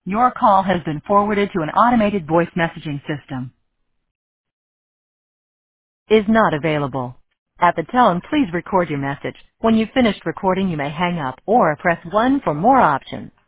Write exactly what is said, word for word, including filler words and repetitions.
Your call has been forwarded to an automated voice messaging system. Is not available. At the tone, please record your message. When you've finished recording, you may hang up or press one for more options.